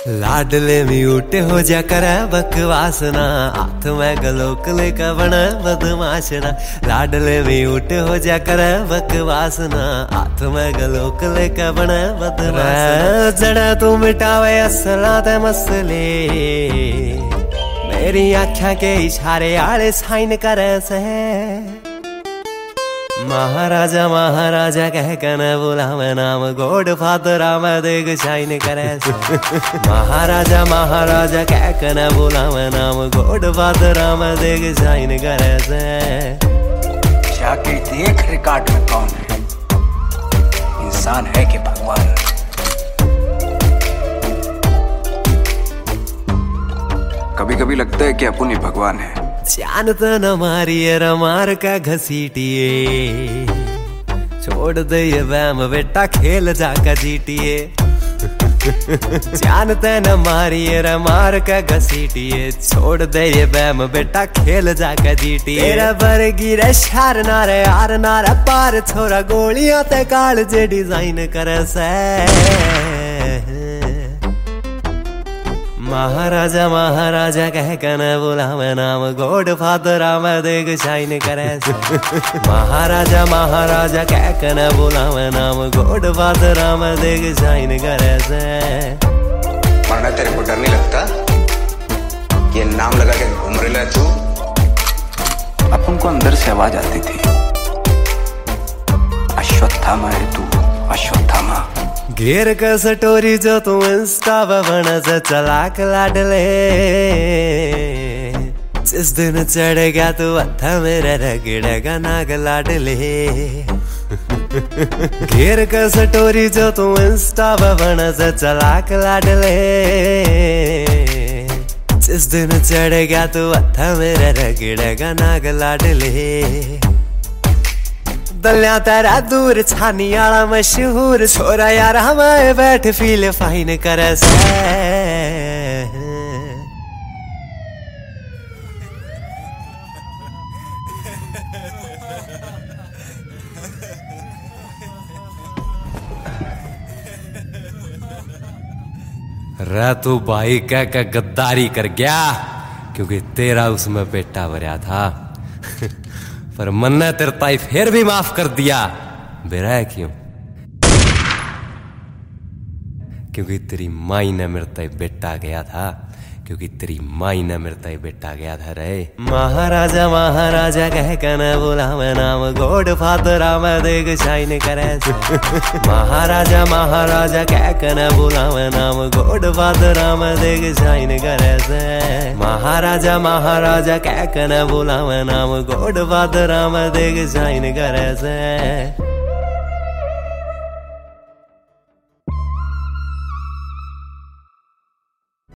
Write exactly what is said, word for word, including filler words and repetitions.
लाडले म्यूट हो जा कर बकवासना, हाथ में गलोक लेकर बन बदमाशना। लाडले म्यूट हो जा कर बकवासना, हाथ में गलोक लेकर बन बदमाशना। जड़ा तू मिटावे असला ते मसले, मेरी आँखों के इशारे आले साइन करे से। महाराजा महाराजा कह कर बुलावे नाम, गॉड फादर मैं देख शाइन करे से। महाराजा महाराजा कह कर बुलावे नाम, गॉड फादर मैं देख शाइन करे से। जाके देख रिकॉर्ड में कौन है, इंसान है कि भगवान। कभी कभी लगता है कि अपन ही भगवान है। जानत न मारिए रमार का घसीटिए, छोड़ दे ये वैम बेटा खेल जाकर जीटिए। जानते न मारिए रमार का घसीटिए, छोड़ दे ये वैम बेटा खेल जाकर जीटिए। तेरा बर गिरे शार नारे यार नारा पार, छोरा गोलियां ते काल जे डिजाइन करे से। महाराजा महाराजा कह कर बुलावे नाम, गॉड फादर मैं देख शाइन करे से। महाराजा महाराजा कह कर बुलावे नाम, गॉड फादर मैं देख शाइन करे से। वरना तेरे को डर नहीं लगता ये नाम लगा के घूम रहा है तू? अपन को अंदर से आवाज आती थी, अश्वत्थामा है तू, अश्वत्थामा। घेर का स्टोरी जो तू इंस्टा पर बना से चलाक लाडले, जिस दिन चढ़ गया तू हथा मेरा रगड़ेगा नाग लाडले। घेर का स्टोरी जो तू इंस्टा पर बना से चलाक लाडले, जिस दिन चढ़ गया तू हथा मेरा रगड़ेगा नाग लाडले। दलिया तेरा दूर छानी आला मशहूर, छोरा यार हमें बैठ फील फाइन करे से। रे तू भाई कह के गद्दारी कर गया, क्योंकि तेरा उसमें बेटा भरा था। पर मन ने तेरे ताई फिर भी माफ कर दिया। बेरा क्यों? क्योंकि तेरी माई ने मेरे ताई बेटा गया था, क्योंकि तेरी माई ने मेरे ताई बेटा गया था रे। महाराजा महाराजा कह कर बुलावे नाम, गॉड फादर मैं देख शाइन करे से। महाराजा महाराजा कह कर बुलावे नाम, गॉड फादर मैं देख शाइन करे से। महाराजा महाराजा कह कर बुलावे नाम, गॉड फादर मैं देख शाइन करे से।